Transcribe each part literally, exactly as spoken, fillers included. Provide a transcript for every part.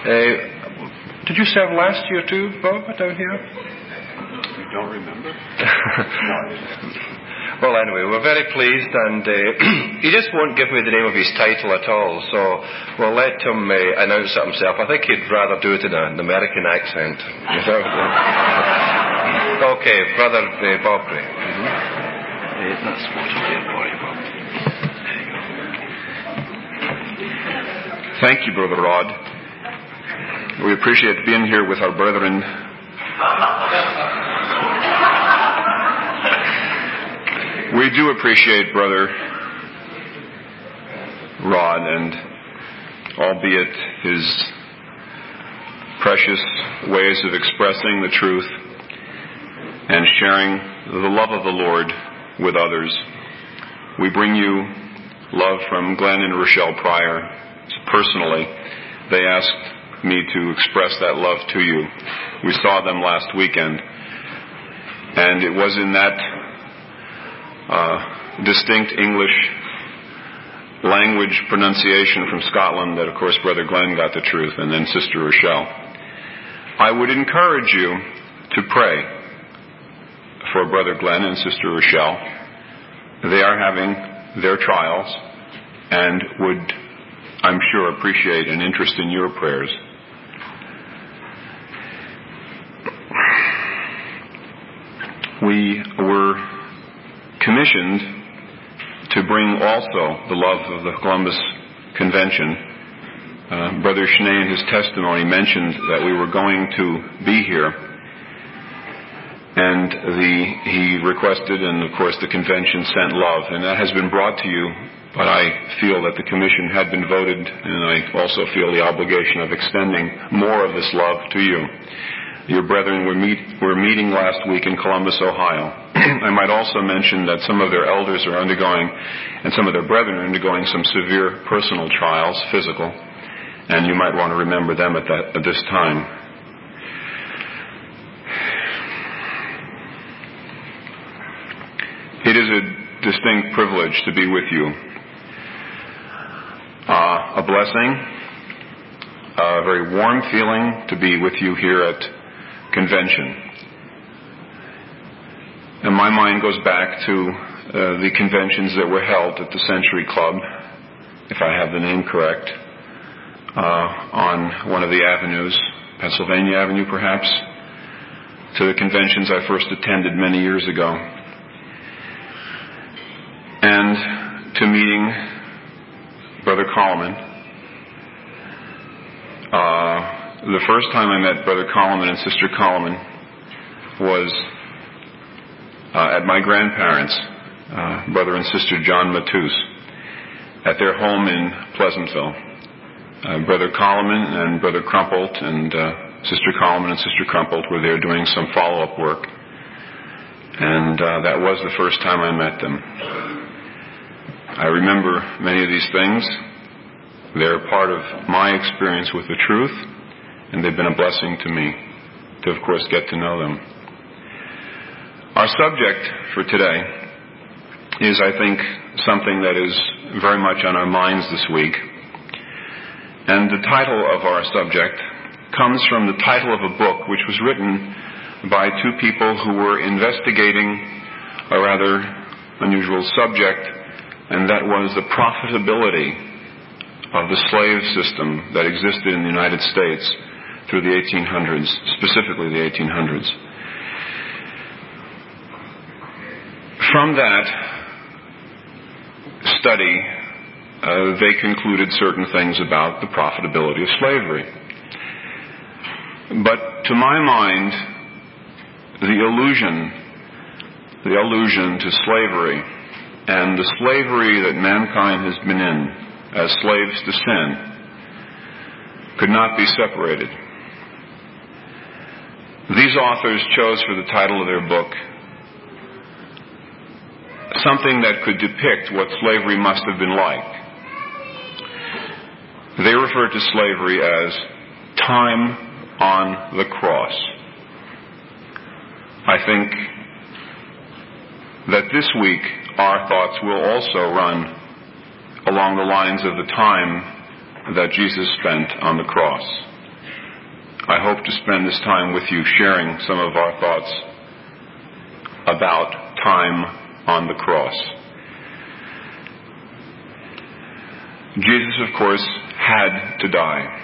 Uh, did you serve last year too, Bob, down here? You don't remember? Well, anyway, we're very pleased, and uh, he just won't give me the name of his title at all, so we'll let him uh, announce it himself. I think he'd rather do it in an American accent. Okay, Brother uh, Bob Gray. Mm-hmm. Uh, that's what I'm here for you, Bob. There you go. Thank you, Brother Rod. We appreciate being here with our brethren. We do appreciate Brother Rod, and albeit his precious ways of expressing the truth and sharing the love of the Lord with others, we bring you love from Glenn and Rochelle Pryor. Personally, they asked me to express that love to you. We saw them last weekend, and it was in that uh, distinct English language pronunciation from Scotland that, of course, Brother Glenn got the truth, and then Sister Rochelle. I would encourage you to pray for Brother Glenn and Sister Rochelle. They are having their trials and would, I'm sure, appreciate an interest in your prayers. We were commissioned to bring also the love of the Columbus Convention. Uh, Brother Schnee in his testimony mentioned that we were going to be here, and the, he requested, and of course the convention sent love, and that has been brought to you. But I feel that the commission had been voted, and I also feel the obligation of extending more of this love to you. Your brethren were, meet, were meeting last week in Columbus, Ohio. I might also mention that some of their elders are undergoing, and some of their brethren are undergoing some severe personal trials, physical, and you might want to remember them at, that, at this time. It is a distinct privilege to be with you. Uh, a blessing, a very warm feeling to be with you here at convention. And my mind goes back to uh, the conventions that were held at the Century Club, if I have the name correct, uh, on one of the avenues, Pennsylvania Avenue perhaps, to the conventions I first attended many years ago. And to meeting Brother Coleman. Uh, the first time I met Brother Coleman and Sister Coleman was uh, at my grandparents, uh, Brother and Sister John Matus, at their home in Pleasantville. Uh, Brother Coleman and Brother Crumpelt and uh, Sister Coleman and Sister Crumpelt were there doing some follow-up work. And uh, that was the first time I met them. I remember many of these things. They're part of my experience with the truth, and they've been a blessing to me to, of course, get to know them. Our subject for today is, I think, something that is very much on our minds this week. And the title of our subject comes from the title of a book which was written by two people who were investigating a rather unusual subject, and that was the profitability of the slave system that existed in the United States through the eighteen hundreds, specifically the eighteen hundreds. From that study, uh, they concluded certain things about the profitability of slavery. But to my mind, the allusion, the allusion to slavery and the slavery that mankind has been in as slaves to sin could not be separated. These authors chose for the title of their book something that could depict what slavery must have been like. They refer to slavery as time on the cross. I think that this week our thoughts will also run along the lines of the time that Jesus spent on the cross. I hope to spend this time with you sharing some of our thoughts about time on the cross. Jesus, of course, had to die.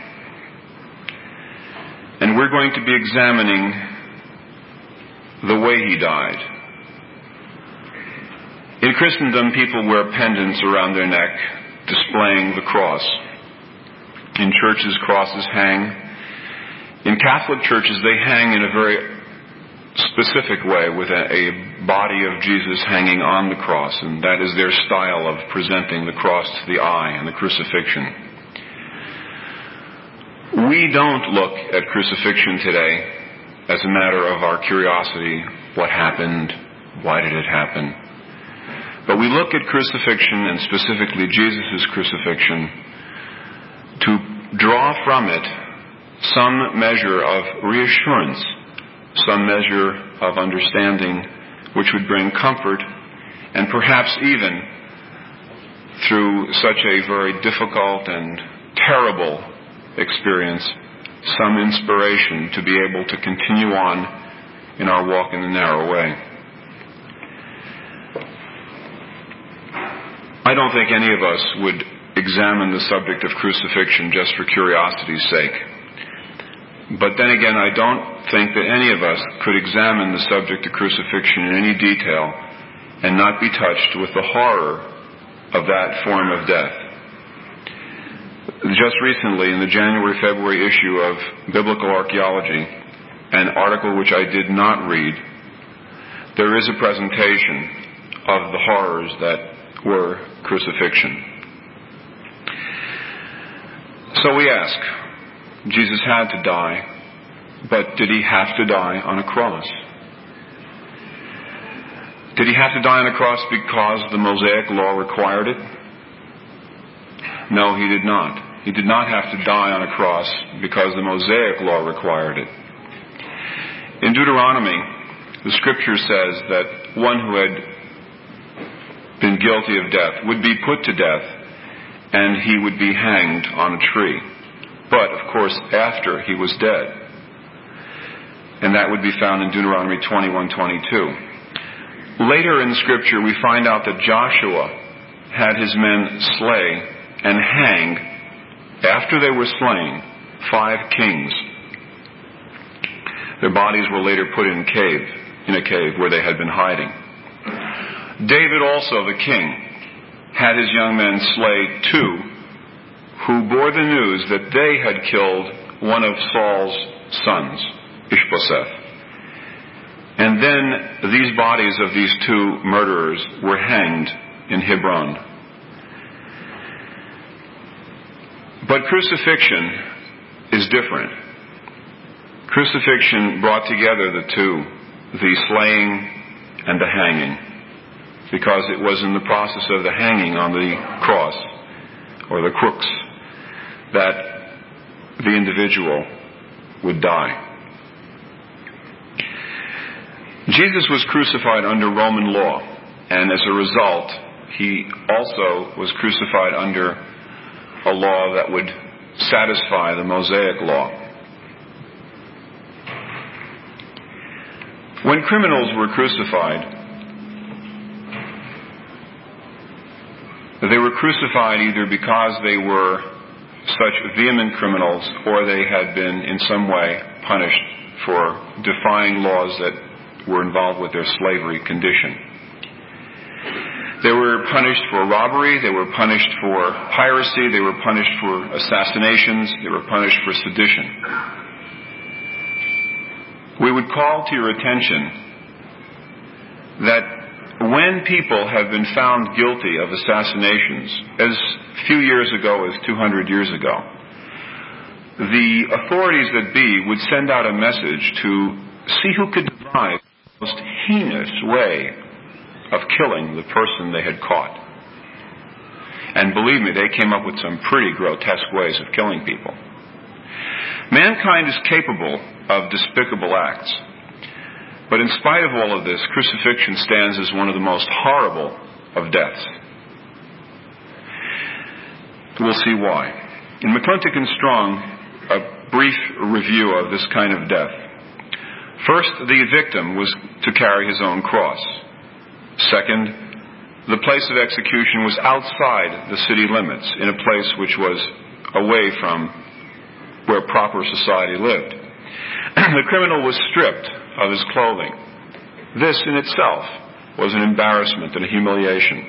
And we're going to be examining the way he died. In Christendom, people wear pendants around their neck displaying the cross. In churches, crosses hang. In Catholic churches, they hang in a very specific way with a, a body of Jesus hanging on the cross, and that is their style of presenting the cross to the eye and the crucifixion. We don't look at crucifixion today as a matter of our curiosity. What happened? Why did it happen? But we look at crucifixion, and specifically Jesus' crucifixion, to draw from it some measure of reassurance, some measure of understanding which would bring comfort, and perhaps even through such a very difficult and terrible experience, some inspiration to be able to continue on in our walk in the narrow way. I don't think any of us would examine the subject of crucifixion just for curiosity's sake. But then again, I don't think that any of us could examine the subject of crucifixion in any detail and not be touched with the horror of that form of death. Just recently, in the January-February issue of Biblical Archaeology, an article which I did not read, there is a presentation of the horrors that were crucifixion. So we ask, Jesus had to die, but did he have to die on a cross? Did he have to die on a cross because the Mosaic law required it? No, he did not. He did not have to die on a cross because the Mosaic law required it. In Deuteronomy, the scripture says that one who had been guilty of death would be put to death, and he would be hanged on a tree. But, of course, after he was dead. And that would be found in Deuteronomy twenty-one twenty-two. Later in the scripture, we find out that Joshua had his men slay and hang, after they were slain, five kings. Their bodies were later put in cave, in a cave where they had been hiding. David also, the king, had his young men slay two who bore the news that they had killed one of Saul's sons, Ishbosheth. And then these bodies of these two murderers were hanged in Hebron. But crucifixion is different. Crucifixion brought together the two, the slaying and the hanging, because it was in the process of the hanging on the cross, or the crux, that the individual would die. Jesus was crucified under Roman law, and as a result, he also was crucified under a law that would satisfy the Mosaic law. When criminals were crucified, they were crucified either because they were such vehement criminals or they had been in some way punished for defying laws that were involved with their slavery condition. They were punished for robbery, they were punished for piracy, they were punished for assassinations, they were punished for sedition. We would call to your attention that when people have been found guilty of assassinations, as few years ago as two hundred years ago, the authorities that be would send out a message to see who could devise the most heinous way of killing the person they had caught. And believe me, they came up with some pretty grotesque ways of killing people. Mankind is capable of despicable acts. But in spite of all of this, crucifixion stands as one of the most horrible of deaths. We'll see why. In McClintock and Strong, a brief review of this kind of death. First, the victim was to carry his own cross. Second, the place of execution was outside the city limits, in a place which was away from where proper society lived. The criminal was stripped of his clothing. This in itself was an embarrassment and a humiliation.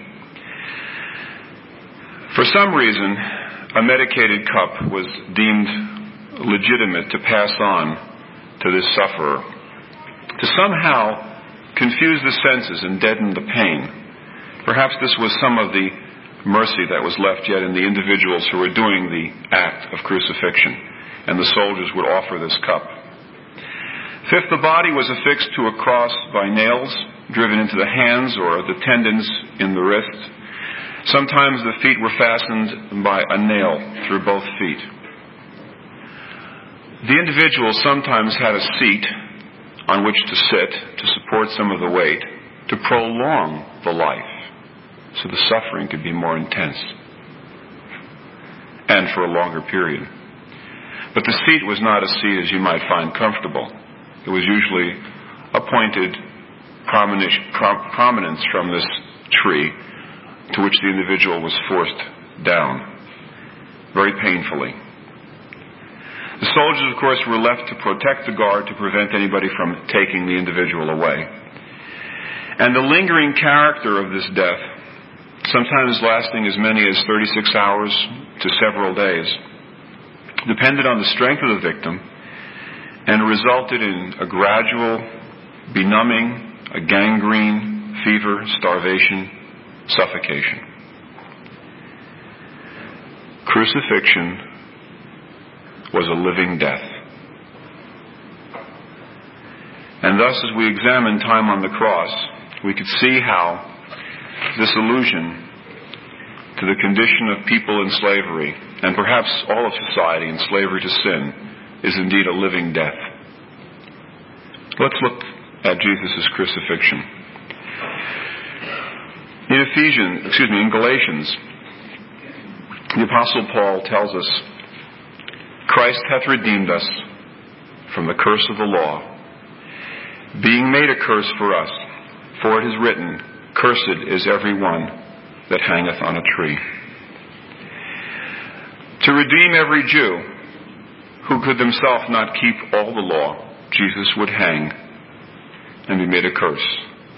For some reason, a medicated cup was deemed legitimate to pass on to this sufferer, to somehow confuse the senses and deaden the pain. Perhaps this was some of the mercy that was left yet in the individuals who were doing the act of crucifixion, and the soldiers would offer this cup. Fifth, the body was affixed to a cross by nails driven into the hands or the tendons in the wrist. Sometimes the feet were fastened by a nail through both feet. The individual sometimes had a seat on which to sit to support some of the weight, to prolong the life, so the suffering could be more intense and for a longer period. But the seat was not a seat as you might find comfortable. It was usually appointed prominence from this tree to which the individual was forced down, very painfully. The soldiers, of course, were left to protect the guard, to prevent anybody from taking the individual away. And the lingering character of this death, sometimes lasting as many as thirty-six hours to several days, depended on the strength of the victim and resulted in a gradual benumbing, a gangrene, fever, starvation, suffocation. Crucifixion was a living death. And thus, as we examine time on the cross, we could see how this allusion to the condition of people in slavery, and perhaps all of society in slavery to sin, is indeed a living death. Let's look at Jesus' crucifixion. In Ephesians, excuse me, in Galatians, the Apostle Paul tells us, Christ hath redeemed us from the curse of the law, being made a curse for us. For it is written, Cursed is every one that hangeth on a tree. To redeem every Jew who could himself not keep all the law, Jesus would hang and be made a curse.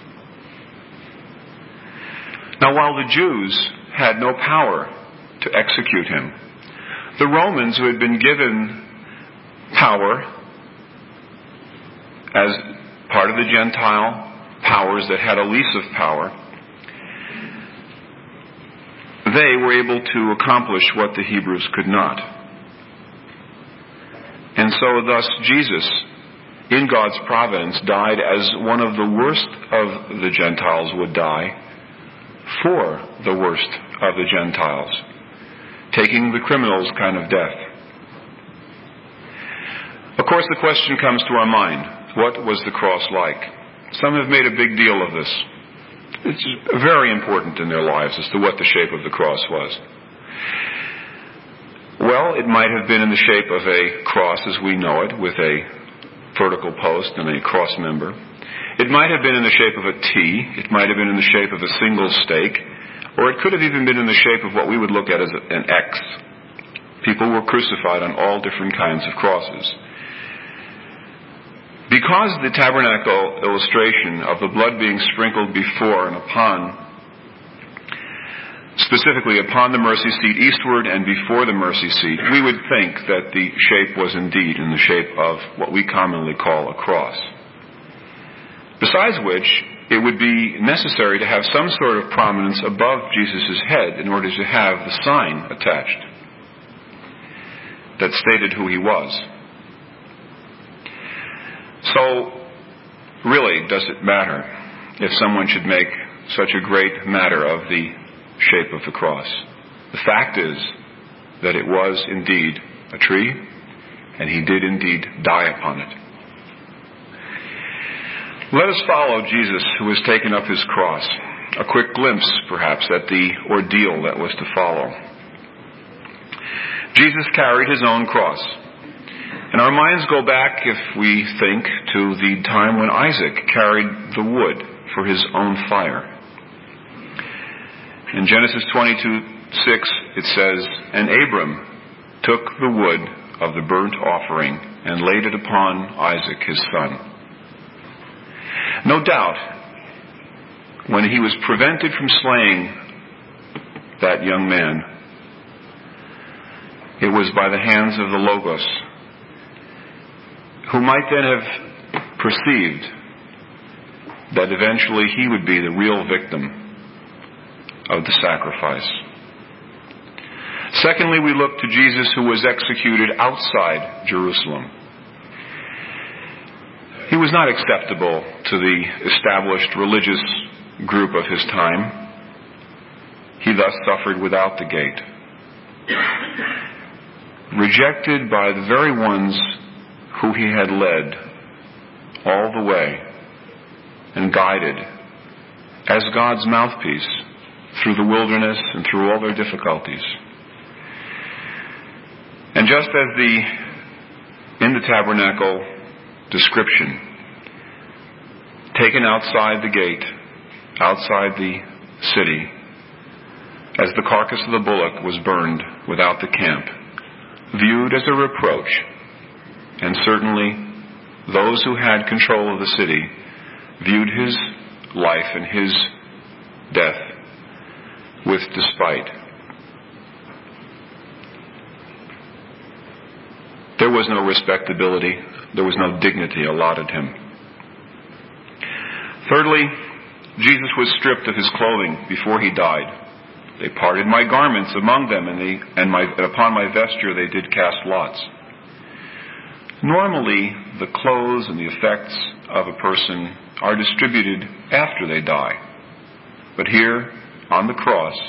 Now, while the Jews had no power to execute him, the Romans, who had been given power as part of the Gentile powers that had a lease of power, they were able to accomplish what the Hebrews could not. And so thus Jesus, in God's providence, died as one of the worst of the Gentiles would die for the worst of the Gentiles, taking the criminal's kind of death. Of course, the question comes to our mind, what was the cross like? Some have made a big deal of this. It's very important in their lives as to what the shape of the cross was. Well, it might have been in the shape of a cross as we know it, with a vertical post and a cross member. It might have been in the shape of a T. It might have been in the shape of a single stake. Or it could have even been in the shape of what we would look at as an X. People were crucified on all different kinds of crosses. Because the tabernacle illustration of the blood being sprinkled before and upon, specifically upon the mercy seat eastward and before the mercy seat, we would think that the shape was indeed in the shape of what we commonly call a cross. Besides which, it would be necessary to have some sort of prominence above Jesus' head in order to have the sign attached that stated who he was. So, really, does it matter if someone should make such a great matter of the shape of the cross? The fact is that it was indeed a tree, and he did indeed die upon it. Let us follow Jesus, who has taken up his cross. A quick glimpse, perhaps, at the ordeal that was to follow. Jesus carried his own cross. And our minds go back, if we think, to the time when Isaac carried the wood for his own fire. In Genesis twenty-two six, it says, "And Abram took the wood of the burnt offering and laid it upon Isaac his son." No doubt, when he was prevented from slaying that young man, it was by the hands of the Logos, who might then have perceived that eventually he would be the real victim of the sacrifice. Secondly, we look to Jesus, who was executed outside Jerusalem. He was not acceptable to the established religious group of his time. He thus suffered without the gate, rejected by the very ones who he had led all the way and guided as God's mouthpiece through the wilderness and through all their difficulties. And just as the in the tabernacle description, taken outside the gate, outside the city, as the carcass of the bullock was burned without the camp, viewed as a reproach, and certainly those who had control of the city viewed his life and his death with despite. There was no respectability, there was no dignity allotted him. Thirdly, Jesus was stripped of his clothing before he died. They parted my garments among them, and, they, and, my, and upon my vesture they did cast lots. Normally, the clothes and the effects of a person are distributed after they die. But here, on the cross,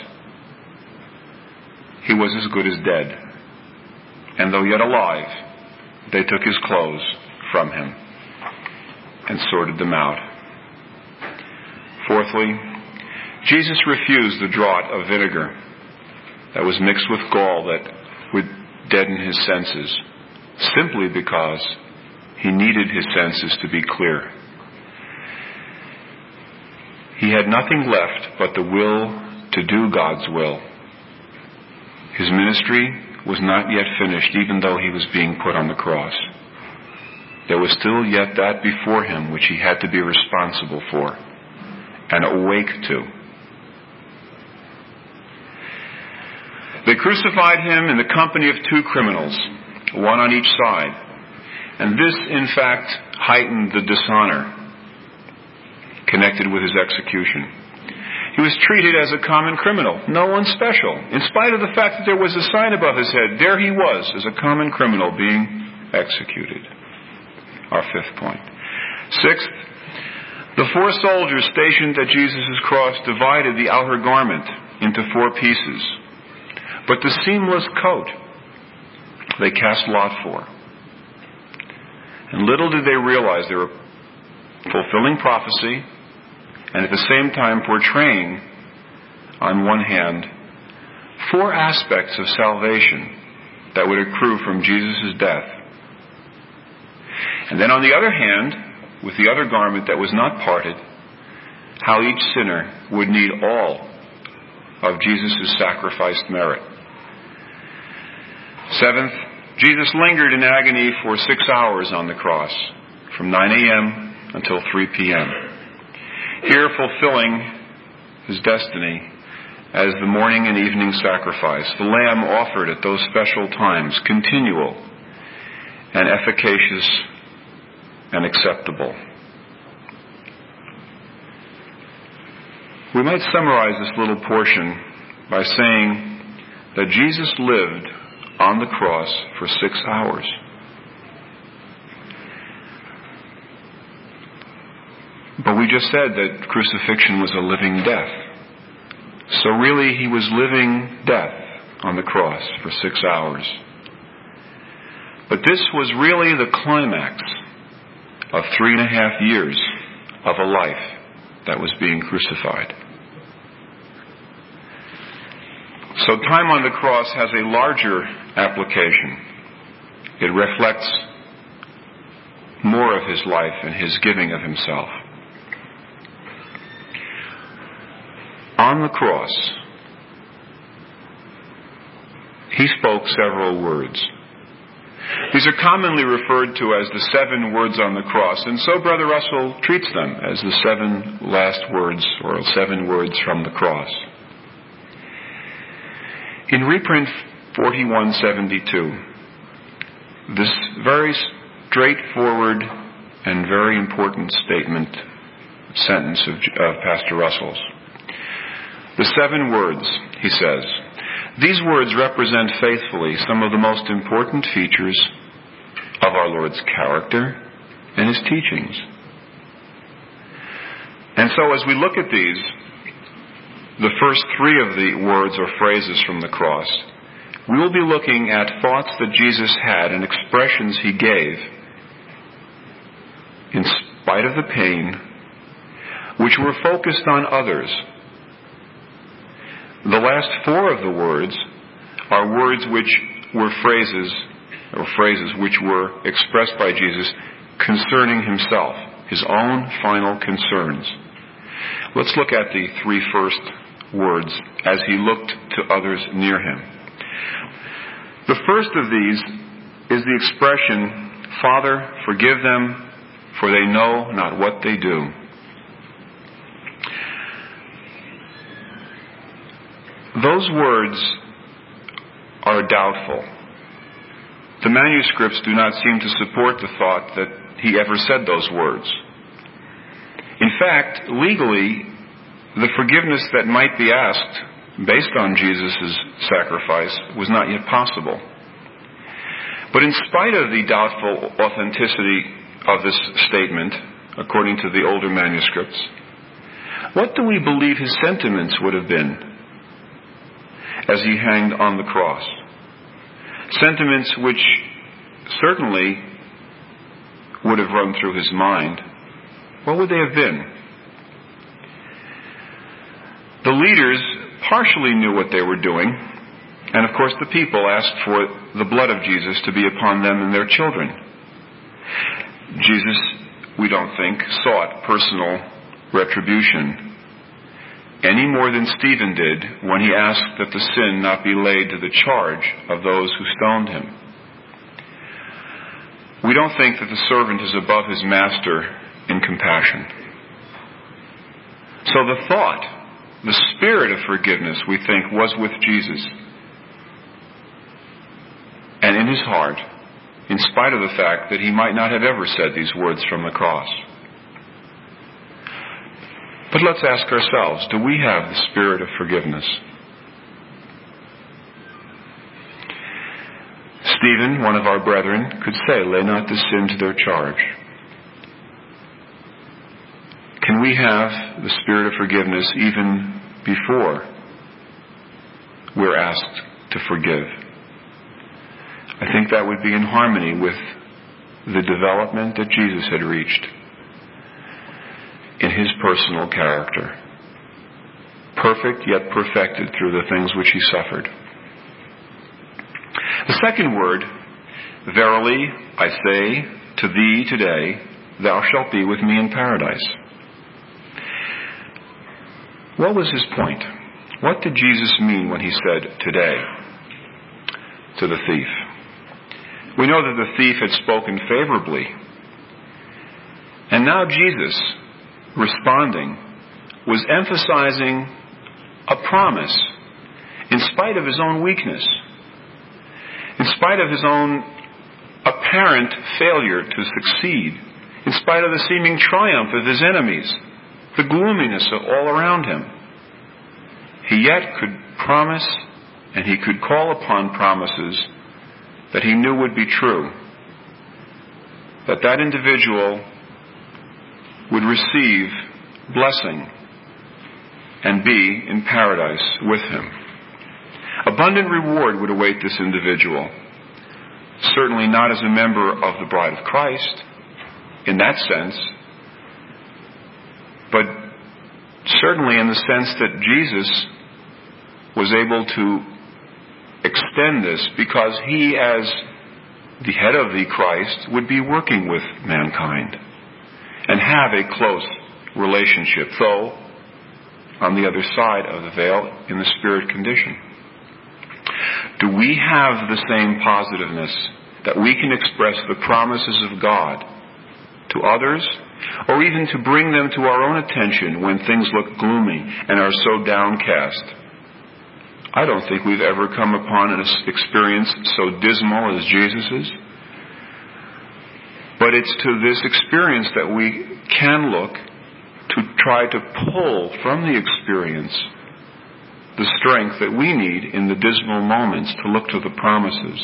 he was as good as dead. And though yet alive, they took his clothes from him and sorted them out. Fourthly, Jesus refused the draught of vinegar that was mixed with gall that would deaden his senses, simply because he needed his senses to be clear. He had nothing left but the will to do God's will. His ministry was not yet finished, even though he was being put on the cross. There was still yet that before him which he had to be responsible for and awake to. They crucified him in the company of two criminals, one on each side. And this, in fact, heightened the dishonor connected with his execution. He was treated as a common criminal, no one special. In spite of the fact that there was a sign above his head, there he was as a common criminal being executed. Our fifth point. Sixth, the four soldiers stationed at Jesus' cross divided the outer garment into four pieces. But the seamless coat they cast lot for. And little did they realize they were fulfilling prophecy and at the same time portraying, on one hand, four aspects of salvation that would accrue from Jesus' death. And then on the other hand, with the other garment that was not parted, how each sinner would need all of Jesus' sacrificed merit. Seventh, Jesus lingered in agony for six hours on the cross, from nine a.m. until three p.m., here fulfilling his destiny as the morning and evening sacrifice, the lamb offered at those special times, continual and efficacious and acceptable. We might summarize this little portion by saying that Jesus lived on the cross for six hours. But we just said that crucifixion was a living death. So really he was living death on the cross for six hours. But this was really the climax of three and a half years of a life that was being crucified. So time on the cross has a larger application. It reflects more of his life and his giving of himself. On the cross, he spoke several words. These are commonly referred to as the seven words on the cross, and so Brother Russell treats them as the seven last words, or seven words from the cross. In reprint forty-one seventy-two, this very straightforward and very important statement, sentence of, of Pastor Russell's. The seven words, he says, these words represent faithfully some of the most important features of our Lord's character and his teachings. And so as we look at these, the first three of the words or phrases from the cross, we will be looking at thoughts that Jesus had and expressions he gave in spite of the pain, which were focused on others. The last four of the words are words which were phrases, or phrases which were expressed by Jesus concerning himself, his own final concerns. Let's look at the three first words as he looked to others near him. The first of these is the expression, Father, forgive them, for they know not what they do. Those words are doubtful. The manuscripts do not seem to support the thought that he ever said those words. In fact, legally, the forgiveness that might be asked based on Jesus' sacrifice was not yet possible. But in spite of the doubtful authenticity of this statement, according to the older manuscripts, what do we believe his sentiments would have been as he hanged on the cross? Sentiments which certainly would have run through his mind. What would they have been? The leaders partially knew what they were doing, and of course the people asked for the blood of Jesus to be upon them and their children. Jesus, we don't think, sought personal retribution any more than Stephen did when he asked that the sin not be laid to the charge of those who stoned him. We don't think that the servant is above his master in compassion. So the thought, the spirit of forgiveness, we think, was with Jesus and in his heart, in spite of the fact that he might not have ever said these words from the cross. But let's ask ourselves, do we have the spirit of forgiveness? Stephen, one of our brethren, could say, lay not this sin to their charge. Can we have the spirit of forgiveness even before we're asked to forgive? I think that would be in harmony with the development that Jesus had reached in his personal character, perfect yet perfected through the things which he suffered. The second word, verily I say to thee today, thou shalt be with me in paradise. What was his point? What did Jesus mean when he said today to the thief? We know that the thief had spoken favorably. And now Jesus, responding, was emphasizing a promise in spite of his own weakness, in spite of his own apparent failure to succeed, in spite of the seeming triumph of his enemies, the gloominess of all around him. He yet could promise, and he could call upon promises that he knew would be true, that that individual would receive blessing and be in paradise with him. Abundant reward would await this individual, certainly not as a member of the bride of Christ in that sense, but certainly in the sense that Jesus was able to extend this because he, as the head of the Christ, would be working with mankind and have a close relationship, though on the other side of the veil in the spirit condition. Do we have the same positiveness that we can express the promises of God to others, or even to bring them to our own attention when things look gloomy and are so downcast? I don't think we've ever come upon an experience so dismal as Jesus's. But it's to this experience that we can look to try to pull from the experience the strength that we need in the dismal moments to look to the promises.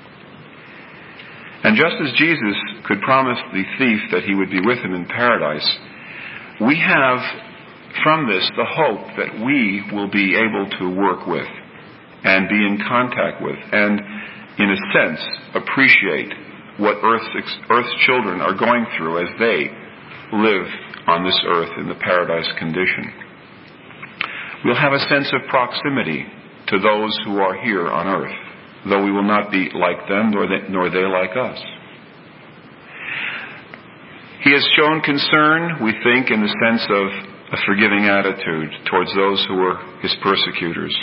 And just as Jesus could promise the thief that he would be with him in paradise, we have from this the hope that we will be able to work with and be in contact with and, in a sense, appreciate what Earth's, Earth's children are going through as they live on this earth in the paradise condition. We'll have a sense of proximity to those who are here on earth, though we will not be like them, nor they, nor they like us. He has shown concern, we think, in the sense of a forgiving attitude towards those who were his persecutors.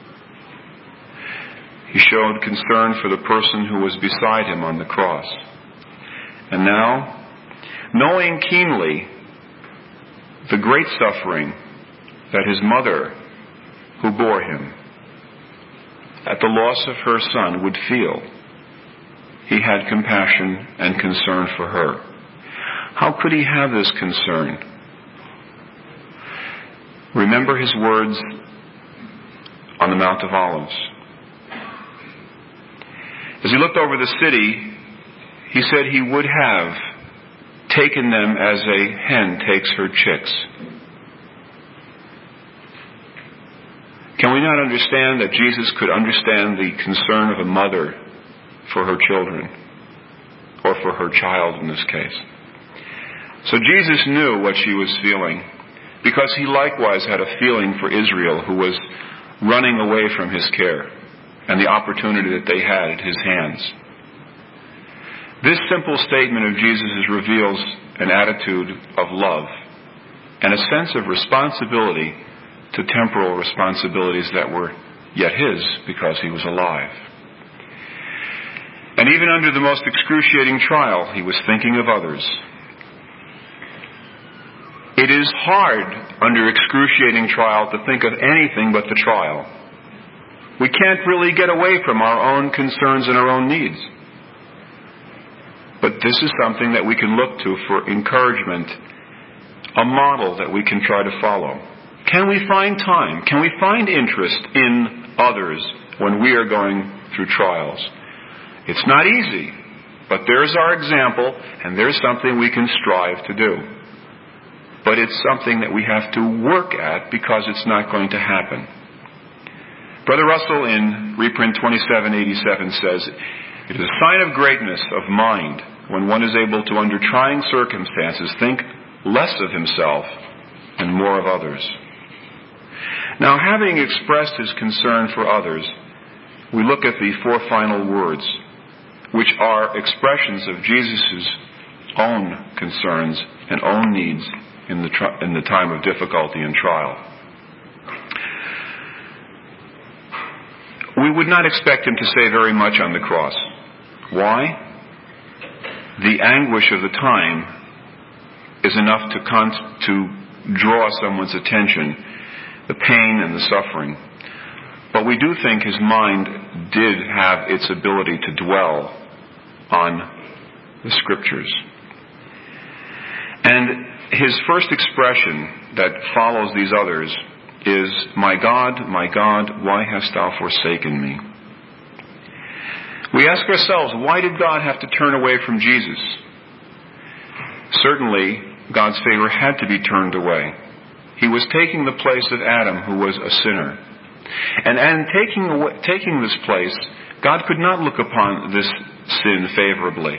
He showed concern for the person who was beside him on the cross. And now, knowing keenly the great suffering that his mother, who bore him, at the loss of her son would feel, he had compassion and concern for her. How could he have this concern? Remember his words on the Mount of Olives. As he looked over the city, he said he would have taken them as a hen takes her chicks. Can we not understand that Jesus could understand the concern of a mother for her children, or for her child in this case? So Jesus knew what she was feeling, because he likewise had a feeling for Israel, who was running away from his care and the opportunity that they had at his hands. This simple statement of Jesus reveals an attitude of love and a sense of responsibility to temporal responsibilities that were yet his because he was alive. And even under the most excruciating trial, he was thinking of others. It is hard under excruciating trial to think of anything but the trial. We can't really get away from our own concerns and our own needs. But this is something that we can look to for encouragement, a model that we can try to follow. Can we find time? Can we find interest in others when we are going through trials? It's not easy, but there's our example, and there's something we can strive to do. But it's something that we have to work at, because it's not going to happen. Brother Russell in reprint twenty-seven eighty-seven says, "It is a sign of greatness of mind when one is able to, under trying circumstances, think less of himself and more of others." Now, having expressed his concern for others, we look at the four final words, which are expressions of Jesus' own concerns and own needs in the, tri- in the time of difficulty and trial. We would not expect him to say very much on the cross. Why? The anguish of the time is enough to, con- to draw someone's attention, the pain and the suffering. But we do think his mind did have its ability to dwell on the Scriptures. And his first expression that follows these others is, "My God, my God, why hast thou forsaken me?" We ask ourselves, why did God have to turn away from Jesus? Certainly, God's favor had to be turned away. He was taking the place of Adam, who was a sinner. And, and taking, away, taking this place, God could not look upon this sin favorably.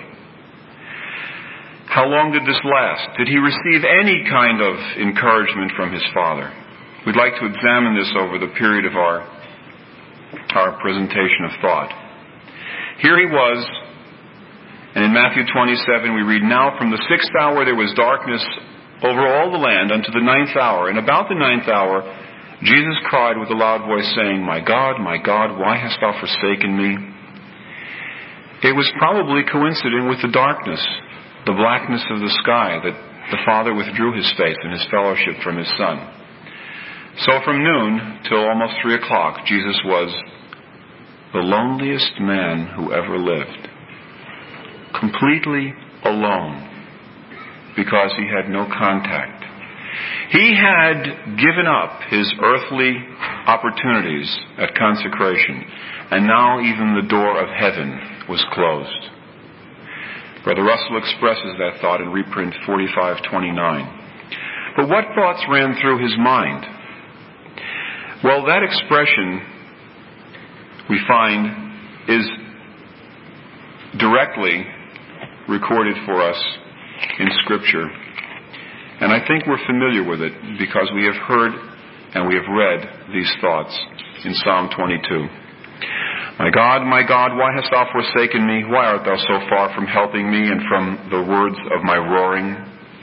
How long did this last? Did he receive any kind of encouragement from his Father? We'd like to examine this over the period of our, our presentation of thought. Here he was, And in Matthew twenty-seven we read, "Now from the sixth hour there was darkness over all the land unto the ninth hour. And about the ninth hour Jesus cried with a loud voice, saying, My God, my God, why hast thou forsaken me?" It was probably coincident with the darkness, the blackness of the sky, that the Father withdrew his face and his fellowship from his Son. So from noon till almost three o'clock, Jesus was the loneliest man who ever lived. Completely alone, because he had no contact. He had given up his earthly opportunities at consecration, and now even the door of heaven was closed. Brother Russell expresses that thought in reprint forty-five twenty-nine. But what thoughts ran through his mind? Well, that expression, we find, is directly recorded for us in Scripture. And I think we're familiar with it because we have heard and we have read these thoughts in Psalm twenty-two. My God, my God, why hast thou forsaken me? Why art thou so far from helping me and from the words of my roaring?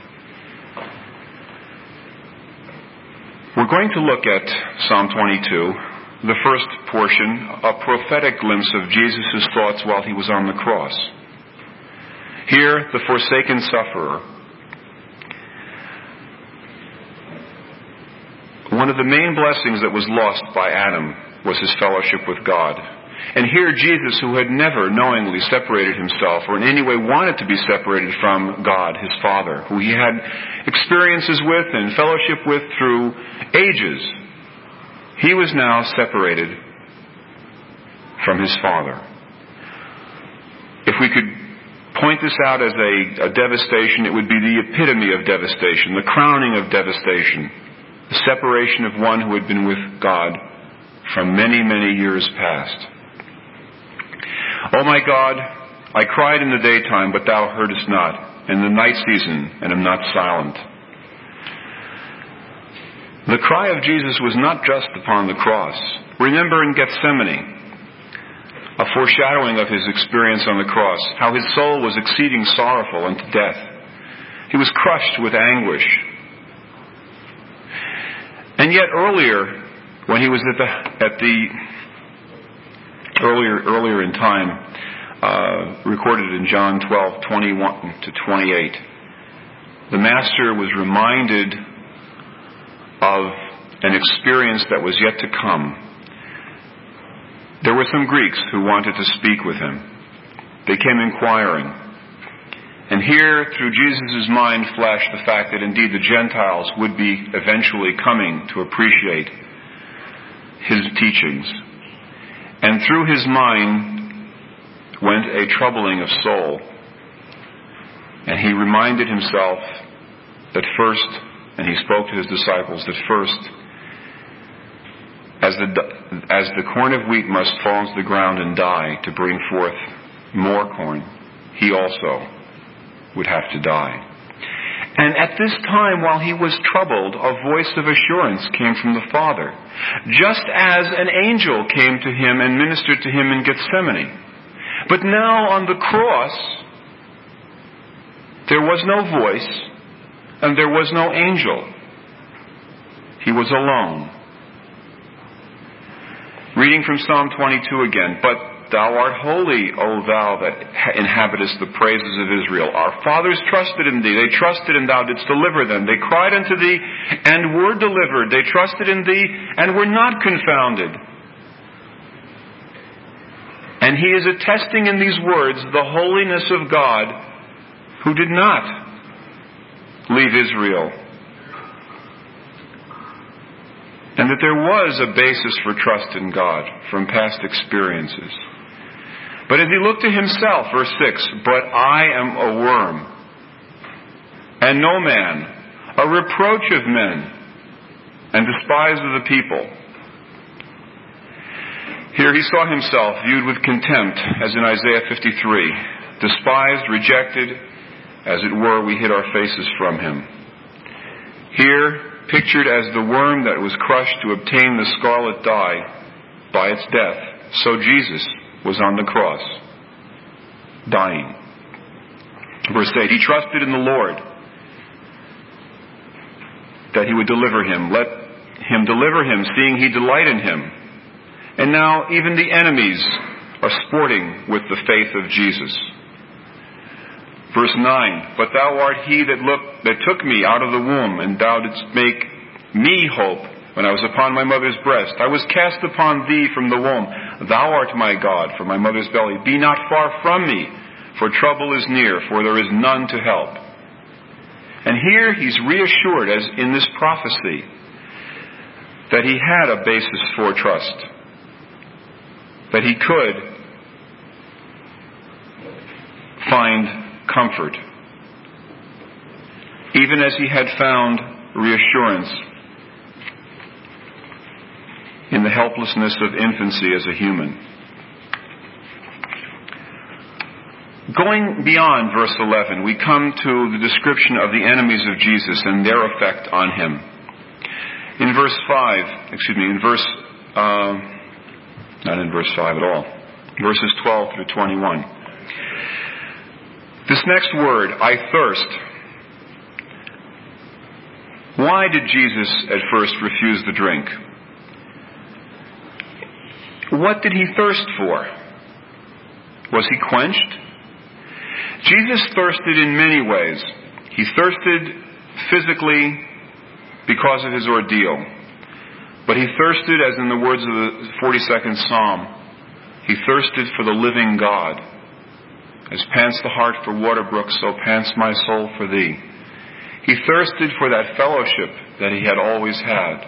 We're going to look at Psalm twenty-two, the first portion, a prophetic glimpse of Jesus' thoughts while he was on the cross. Here, the forsaken sufferer. One of the main blessings that was lost by Adam was his fellowship with God. And here Jesus, who had never knowingly separated himself or in any way wanted to be separated from God, his Father, who he had experiences with and fellowship with through ages, he was now separated from his Father. If we could point this out as a, a devastation, it would be the epitome of devastation, the crowning of devastation, the separation of one who had been with God from many, many years past. O my God, I cried in the daytime, but thou heardest not, in the night season, and am not silent. The cry of Jesus was not just upon the cross. Remember in Gethsemane, a foreshadowing of his experience on the cross, how his soul was exceeding sorrowful unto death. He was crushed with anguish. And yet earlier, when he was at the, at the earlier earlier in time, uh, recorded in John twelve twenty-one to twenty-eight, the Master was reminded of an experience that was yet to come. There were some Greeks who wanted to speak with him. They came inquiring. And here, through Jesus' mind, flashed the fact that indeed the Gentiles would be eventually coming to appreciate his teachings. And through his mind went a troubling of soul. And he reminded himself that first, and he spoke to his disciples, that first, as the, as the corn of wheat must fall into the ground and die to bring forth more corn, he also would have to die. And at this time, while he was troubled, a voice of assurance came from the Father, just as an angel came to him and ministered to him in Gethsemane. But now on the cross, there was no voice and there was no angel. He was alone. Reading from Psalm twenty-two again, but thou art holy, O thou that inhabitest the praises of Israel. Our fathers trusted in thee. They trusted, and thou didst deliver them. They cried unto thee, and were delivered. They trusted in thee, and were not confounded. And he is attesting in these words the holiness of God, who did not leave Israel. And that there was a basis for trust in God from past experiences. But as he looked to himself, verse six, but I am a worm, and no man, a reproach of men, and despised of the people. Here he saw himself viewed with contempt, as in Isaiah fifty-three, despised, rejected, as it were, we hid our faces from him. Here, pictured as the worm that was crushed to obtain the scarlet dye by its death, so Jesus was on the cross, dying. Verse eight, he trusted in the Lord that he would deliver him. Let him deliver him, seeing he delight in him. And now even the enemies are sporting with the faith of Jesus. Verse nine, but thou art he that looked, that took me out of the womb, and thou didst make me hope when I was upon my mother's breast. I was cast upon thee from the womb. Thou art my God for my mother's belly. Be not far from me, for trouble is near, for there is none to help. And here he's reassured, as in this prophecy, that he had a basis for trust, that he could find comfort, even as he had found reassurance in the helplessness of infancy as a human. Going beyond verse eleven, we come to the description of the enemies of Jesus and their effect on him. In verse five, excuse me, in verse, uh, not in verse five at all, verses twelve through twenty-one. This next word, I thirst. Why did Jesus at first refuse the drink? What did he thirst for? Was he quenched? Jesus thirsted in many ways. He thirsted physically because of his ordeal. But he thirsted, as in the words of the forty-second Psalm, he thirsted for the living God. As pants the hart for water brooks, so pants my soul for thee. He thirsted for that fellowship that he had always had.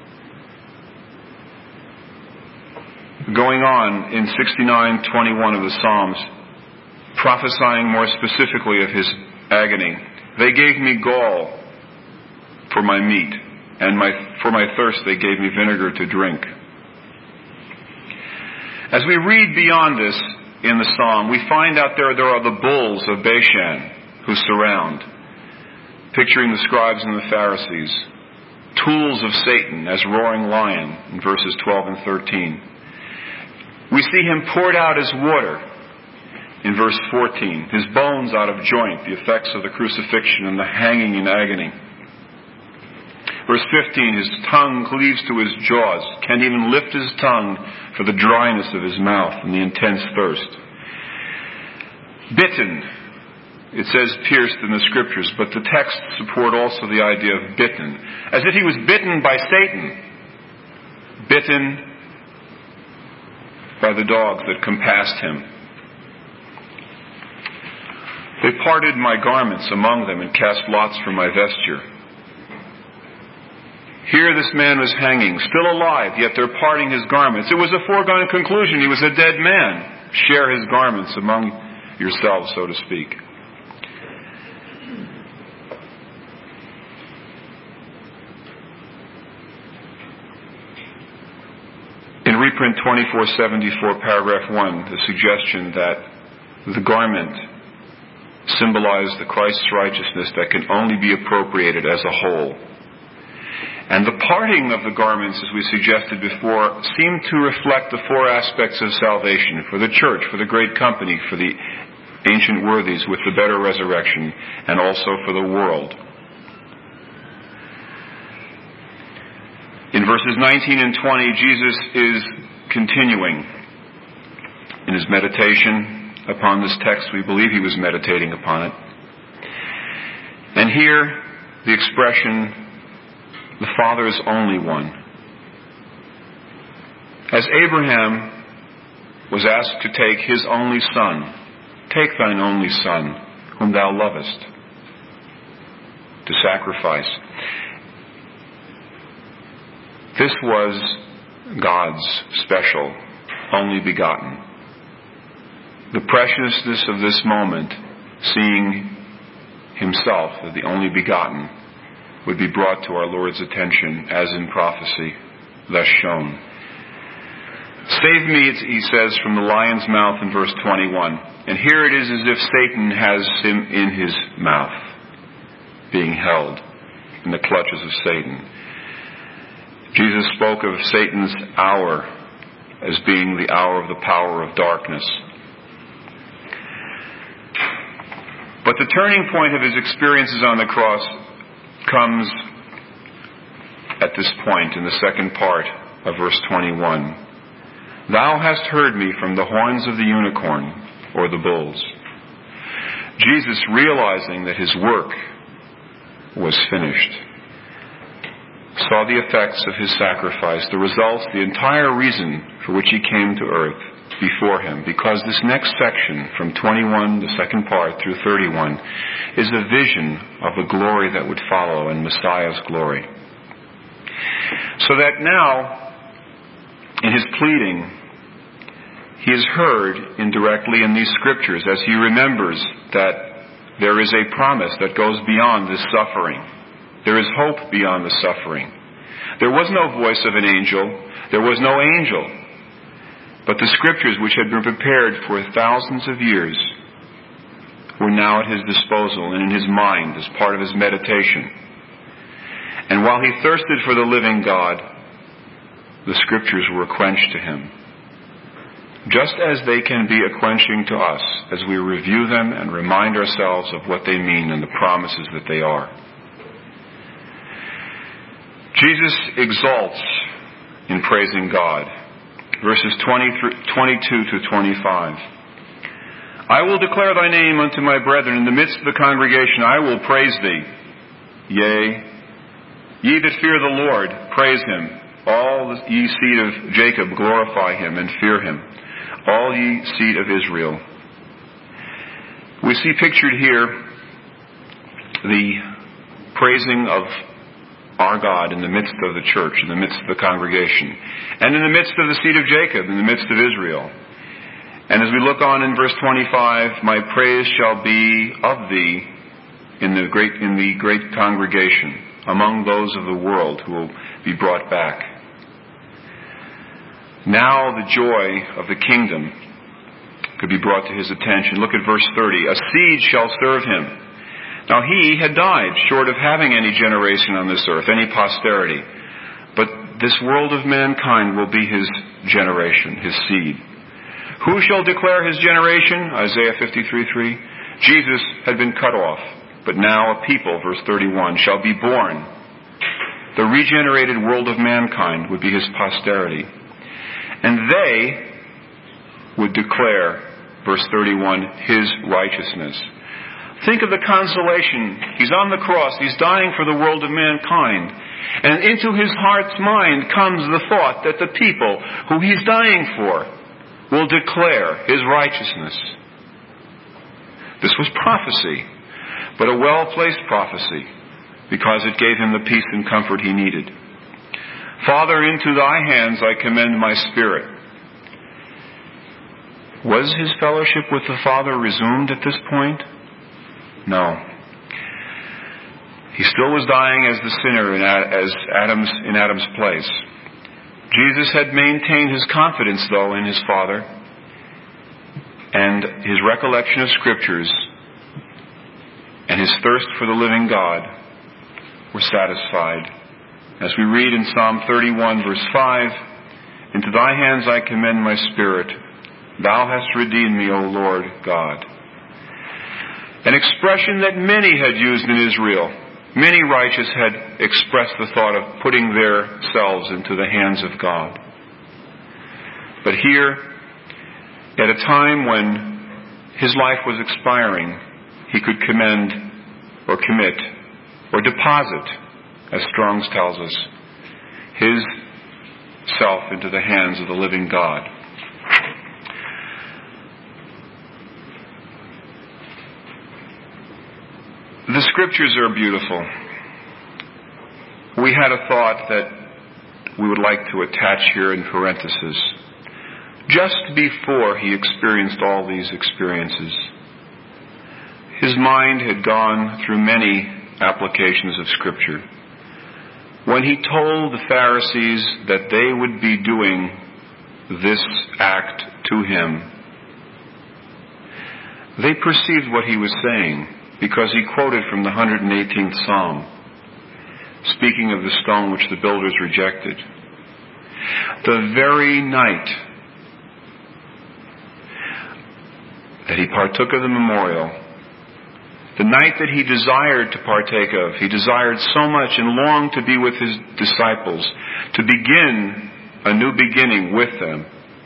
Going on in sixty-nine twenty-one of the Psalms, prophesying more specifically of his agony, they gave me gall for my meat, and my, for my thirst they gave me vinegar to drink. As we read beyond this in the psalm, we find out there there are the bulls of Bashan who surround, picturing the scribes and the Pharisees, tools of Satan as roaring lion in verses twelve and thirteen. We see him poured out as water in verse fourteen, his bones out of joint, the effects of the crucifixion and the hanging in agony. Verse fifteen, his tongue cleaves to his jaws, can't even lift his tongue for the dryness of his mouth and the intense thirst. Bitten, it says pierced in the scriptures, but the texts support also the idea of bitten, as if he was bitten by Satan, bitten by the dogs that compassed him. They parted my garments among them and cast lots for my vesture. Here this man was hanging, still alive, yet they're parting his garments. It was a foregone conclusion. He was a dead man. Share his garments among yourselves, so to speak. In reprint twenty-four seventy-four, paragraph one, the suggestion that the garment symbolized the Christ's righteousness that can only be appropriated as a whole. And the parting of the garments, as we suggested before, seem to reflect the four aspects of salvation for the church, for the great company, for the ancient worthies with the better resurrection, and also for the world. In verses nineteen and twenty, Jesus is continuing in his meditation upon this text. We believe he was meditating upon it. And here, the expression, the Father is only one. As Abraham was asked to take his only son, take thine only son, whom thou lovest, to sacrifice. This was God's special, only begotten. The preciousness of this moment, seeing himself as the only begotten, would be brought to our Lord's attention as in prophecy, thus shown. Save me, he says, from the lion's mouth in verse twenty-one. And here it is as if Satan has him in his mouth, being held in the clutches of Satan. Jesus spoke of Satan's hour as being the hour of the power of darkness. But But the turning point of his experiences on the cross comes at this point in the second part of verse twenty-one. Thou hast heard me from the horns of the unicorn, or the bulls. Jesus, realizing that his work was finished, saw the effects of his sacrifice, the results, the entire reason for which he came to earth before him, because this next section from twenty-one, the second part, through thirty-one, is a vision of the glory that would follow in Messiah's glory. So that now, in his pleading, he is heard indirectly in these scriptures as he remembers that there is a promise that goes beyond this suffering. There is hope beyond the suffering. There was no voice of an angel. There was no angel. But the scriptures which had been prepared for thousands of years were now at his disposal and in his mind as part of his meditation. And while he thirsted for the living God, the scriptures were a quench to him. Just as they can be a quenching to us as we review them and remind ourselves of what they mean and the promises that they are. Jesus exalts in praising God. Verses twenty-two to twenty-five. I will declare thy name unto my brethren. In the midst of the congregation I will praise thee. Yea, ye that fear the Lord, praise him. All ye seed of Jacob, glorify him and fear him. All ye seed of Israel. We see pictured here the praising of our God in the midst of the church, in the midst of the congregation, and in the midst of the seed of Jacob, in the midst of Israel. And as we look on in verse twenty-five, my praise shall be of thee in the great in the great congregation, among those of the world who will be brought back. Now the joy of the kingdom could be brought to his attention. Look at verse thirty. A seed shall serve him. Now he had died, short of having any generation on this earth, any posterity. But this world of mankind will be his generation, his seed. Who shall declare his generation? Isaiah fifty-three three. Jesus had been cut off, but now a people, verse thirty-one, shall be born. The regenerated world of mankind would be his posterity. And they would declare, verse thirty-one, his righteousness. Think of the consolation. He's on the cross. He's dying for the world of mankind. And into his heart's mind comes the thought that the people who he's dying for will declare his righteousness. This was prophecy, but a well-placed prophecy, because it gave him the peace and comfort he needed. Father, into thy hands I commend my spirit. Was his fellowship with the Father resumed at this point? No. He still was dying as the sinner in as Adam's in Adam's place. Jesus had maintained his confidence, though, in his Father, and his recollection of Scriptures and his thirst for the living God were satisfied. As we read in Psalm thirty-one, verse five, into thy hands I commend my spirit. Thou hast redeemed me, O Lord God. An expression that many had used in Israel. Many righteous had expressed the thought of putting themselves into the hands of God. But here, at a time when his life was expiring, he could commend or commit or deposit, as Strong's tells us, his self into the hands of the living God. The scriptures are beautiful. We had a thought that we would like to attach here in parenthesis. Just before he experienced all these experiences, his mind had gone through many applications of Scripture. When he told the Pharisees that they would be doing this act to him, they perceived what he was saying, because he quoted from the one hundred eighteenth Psalm, speaking of the stone which the builders rejected. The very night that he partook of the memorial, The night that he desired to partake of, he desired so much and longed to be with his disciples, to begin a new beginning with them.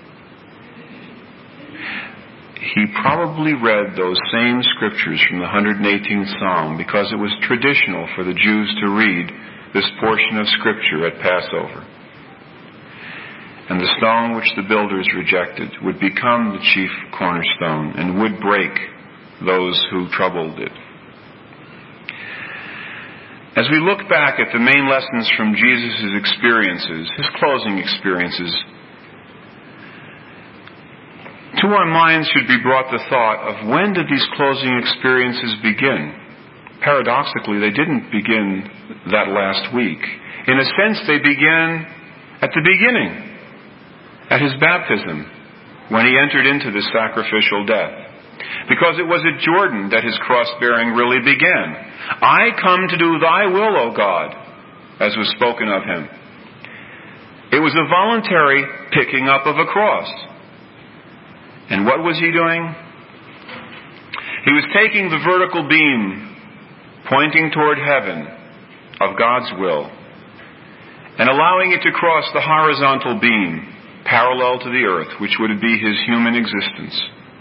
He probably read those same scriptures from the one hundred eighteenth Psalm because it was traditional for the Jews to read this portion of Scripture at Passover. And the stone which the builders rejected would become the chief cornerstone and would break those who troubled it. As we look back at the main lessons from Jesus' experiences, his closing experiences, to our minds should be brought the thought of when did these closing experiences begin? Paradoxically, they didn't begin that last week. In a sense, they began at the beginning, at his baptism, when he entered into the sacrificial death. Because it was at Jordan that his cross-bearing really began. I come to do thy will, O God, as was spoken of him. It was a voluntary picking up of a cross. And what was he doing? He was taking the vertical beam pointing toward heaven of God's will and allowing it to cross the horizontal beam parallel to the earth, which would be his human existence.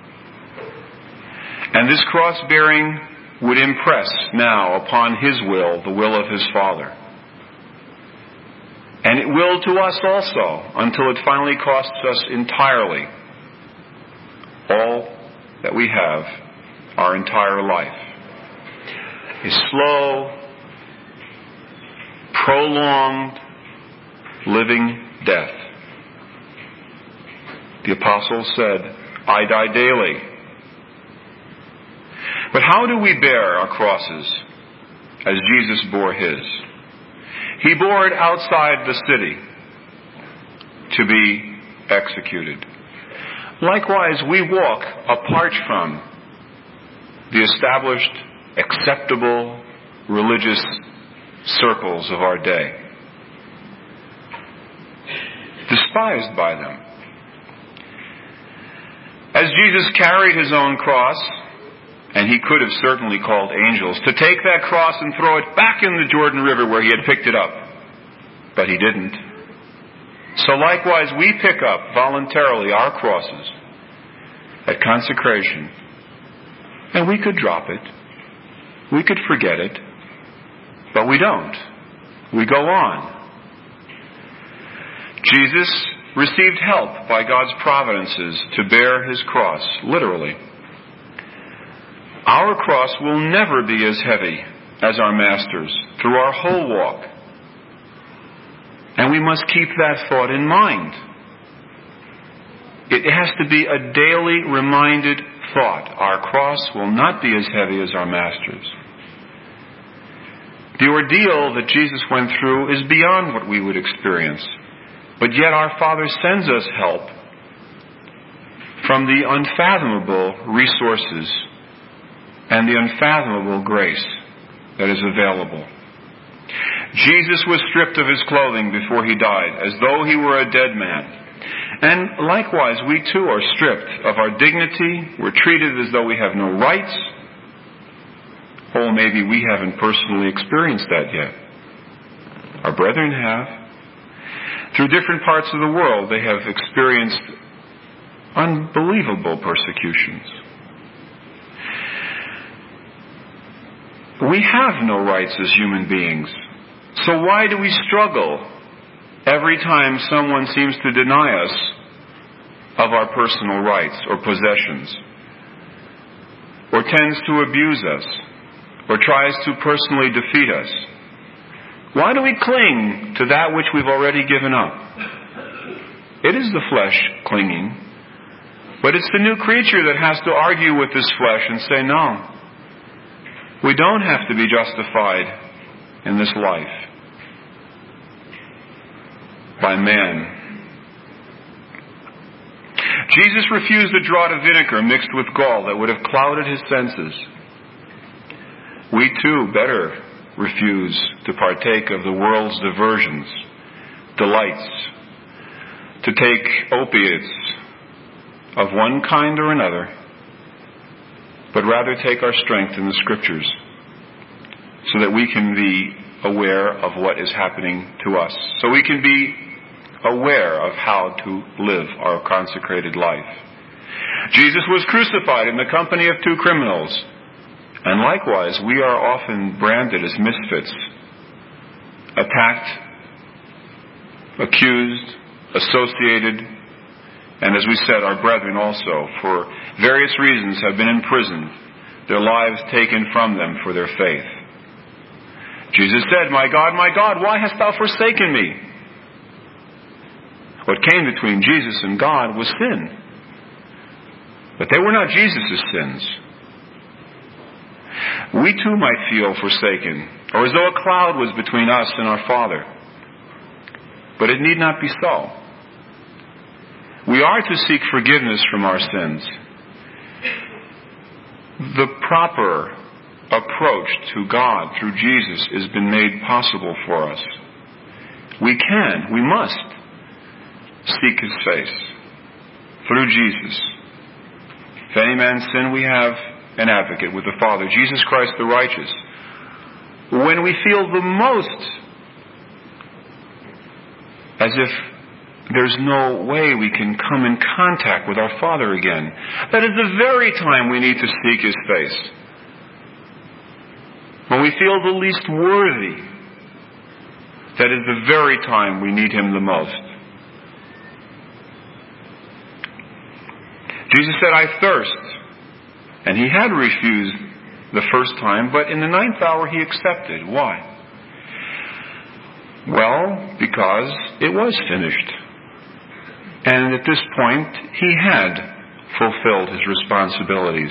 And this cross-bearing would impress now upon his will, the will of his Father. And it will to us also, until it finally costs us entirely all that we have, our entire life. A slow, prolonged, living death. The apostle said, I die daily. But how do we bear our crosses as Jesus bore his? He bore it outside the city to be executed. Likewise, we walk apart from the established, acceptable religious circles of our day, despised by them. As Jesus carried his own cross, and he could have certainly called angels to take that cross and throw it back in the Jordan River where he had picked it up, but he didn't. So likewise, we pick up voluntarily our crosses at consecration, and we could drop it. We could forget it, but we don't. We go on. Jesus received help by God's providences to bear his cross, literally. Our cross will never be as heavy as our Master's through our whole walk. And we must keep that thought in mind. It has to be a daily reminded thought. Our cross will not be as heavy as our Master's. The ordeal that Jesus went through is beyond what we would experience. But yet our Father sends us help from the unfathomable resources and the unfathomable grace that is available. Jesus was stripped of his clothing before he died, as though he were a dead man. And likewise, we too are stripped of our dignity. We're treated as though we have no rights. Oh, maybe we haven't personally experienced that yet. Our brethren have. Through different parts of the world, they have experienced unbelievable persecutions. We have no rights as human beings. So why do we struggle every time someone seems to deny us of our personal rights or possessions, or tends to abuse us, or tries to personally defeat us? Why do we cling to that which we've already given up? It is the flesh clinging, but it's the new creature that has to argue with this flesh and say, no, we don't have to be justified in this life by man. Jesus refused a draught of vinegar mixed with gall that would have clouded his senses. We too better refuse to partake of the world's diversions, delights, to take opiates of one kind or another, but rather take our strength in the Scriptures so that we can be aware of what is happening to us, so we can be aware of how to live our consecrated life. Jesus was crucified in the company of two criminals, and likewise we are often branded as misfits, attacked, accused, associated, and as we said, our brethren also, for various reasons, have been imprisoned, their lives taken from them for their faith. Jesus said, "My God, my God, why hast thou forsaken me?" What came between Jesus and God was sin. But they were not Jesus' sins. We too might feel forsaken, or as though a cloud was between us and our Father. But it need not be so. We are to seek forgiveness from our sins. The proper approach to God through Jesus has been made possible for us. We can, we must seek His face through Jesus. If any man sin, we have an advocate with the Father, Jesus Christ the righteous. When we feel the most as if there's no way we can come in contact with our Father again, that is the very time we need to seek His face. When we feel the least worthy, that is the very time we need Him the most. Jesus said, "I thirst." And He had refused the first time, but in the ninth hour He accepted. Why? Well, because it was finished. And at this point, He had fulfilled His responsibilities.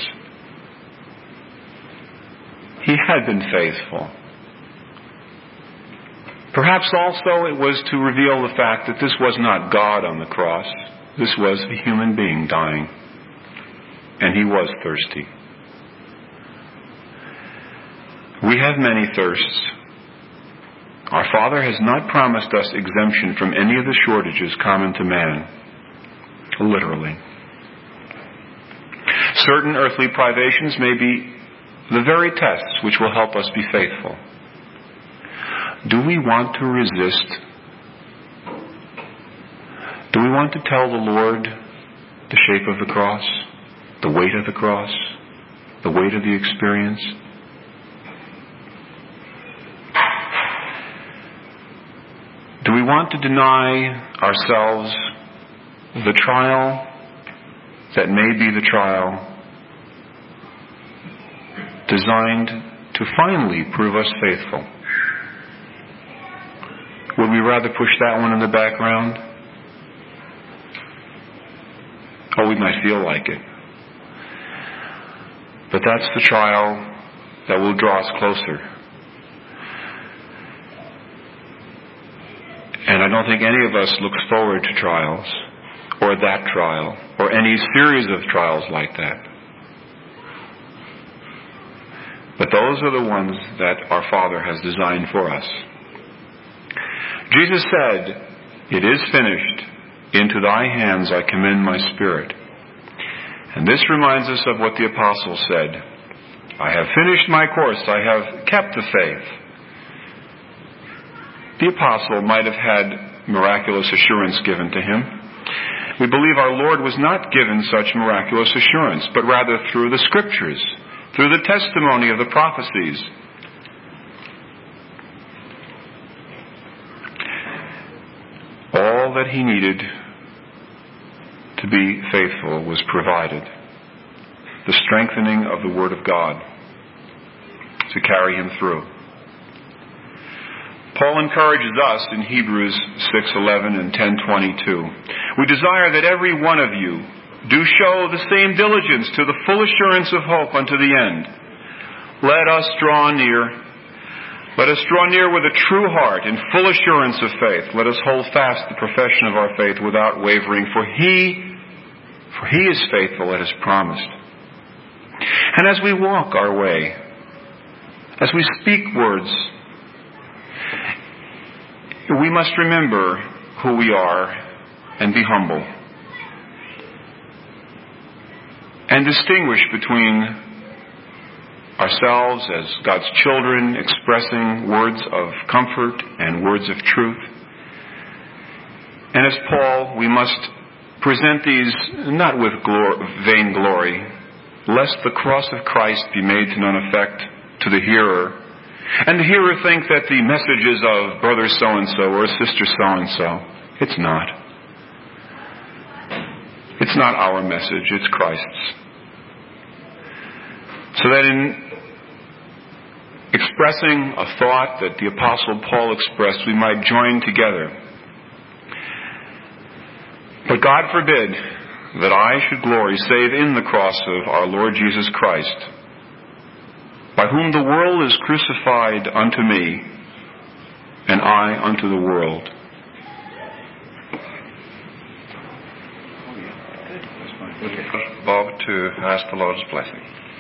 He had been faithful. Perhaps also it was to reveal the fact that this was not God on the cross. This was a human being dying. And He was thirsty. We have many thirsts. Our Father has not promised us exemption from any of the shortages common to man. Literally. Certain earthly privations may be the very tests which will help us be faithful. Do we want to resist? Do we want to tell the Lord the shape of the cross, the weight of the cross, the weight of the experience? Do we want to deny ourselves the trial that may be the trial designed to finally prove us faithful? Would we rather push that one in the background? Oh, we might feel like it. But that's the trial that will draw us closer. And I don't think any of us looks forward to trials, or that trial, or any series of trials like that. But those are the ones that our Father has designed for us. Jesus said, "It is finished. Into thy hands I commend my spirit." And this reminds us of what the apostle said, "I have finished my course. I have kept the faith." The apostle might have had miraculous assurance given to him. We believe our Lord was not given such miraculous assurance, but rather through the Scriptures, through the testimony of the prophecies. All that he needed to be faithful was provided. The strengthening of the Word of God to carry him through. Paul encourages us in Hebrews six eleven and ten twenty-two. "We desire that every one of you do show the same diligence to the full assurance of hope unto the end. Let us draw near. Let us draw near with a true heart in full assurance of faith. Let us hold fast the profession of our faith without wavering, for he, for he is faithful that has promised." And as we walk our way, as we speak words, we must remember who we are and be humble. And distinguish between ourselves as God's children, expressing words of comfort and words of truth. And as Paul, we must present these not with glor- vain glory, lest the cross of Christ be made to none effect to the hearer, and the hearer think that the message is of brother so-and-so or sister so-and-so. It's not. It's not our message, it's Christ's. So that in expressing a thought that the Apostle Paul expressed, we might join together. But God forbid that I should glory save in the cross of our Lord Jesus Christ, by whom the world is crucified unto me, and I unto the world. Bob, to ask the Lord's blessing.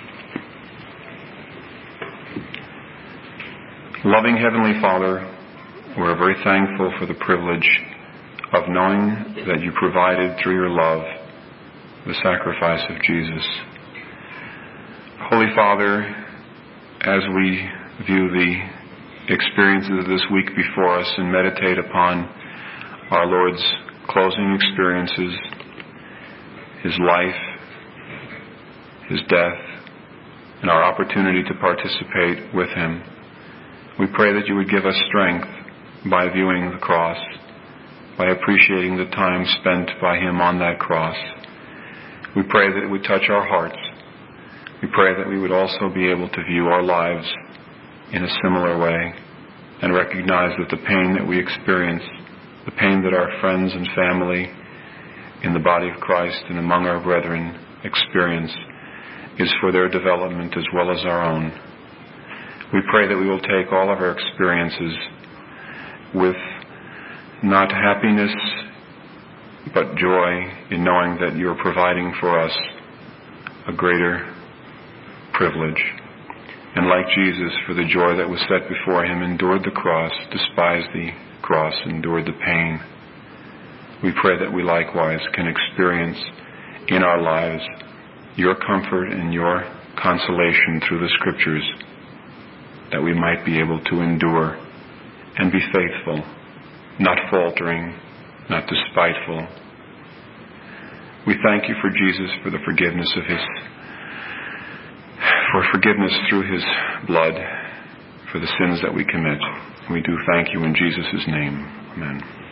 Loving Heavenly Father, we're very thankful for the privilege of knowing that you provided through your love the sacrifice of Jesus. Holy Father, as we view the experiences of this week before us and meditate upon our Lord's closing experiences, His life, His death, and our opportunity to participate with Him, we pray that you would give us strength by viewing the cross, by appreciating the time spent by Him on that cross. We pray that it would touch our hearts. We pray that we would also be able to view our lives in a similar way and recognize that the pain that we experience, the pain that our friends and family in the body of Christ and among our brethren experience, is for their development as well as our own. We pray that we will take all of our experiences with not happiness, but joy in knowing that you're providing for us a greater privilege. And like Jesus, for the joy that was set before Him, endured the cross, despised the cross, endured the pain. We pray that we likewise can experience in our lives your comfort and your consolation through the Scriptures, that we might be able to endure and be faithful, not faltering, not despiteful. We thank you for Jesus, for the forgiveness of His, for forgiveness through His blood, for the sins that we commit. We do thank you in Jesus' name. Amen.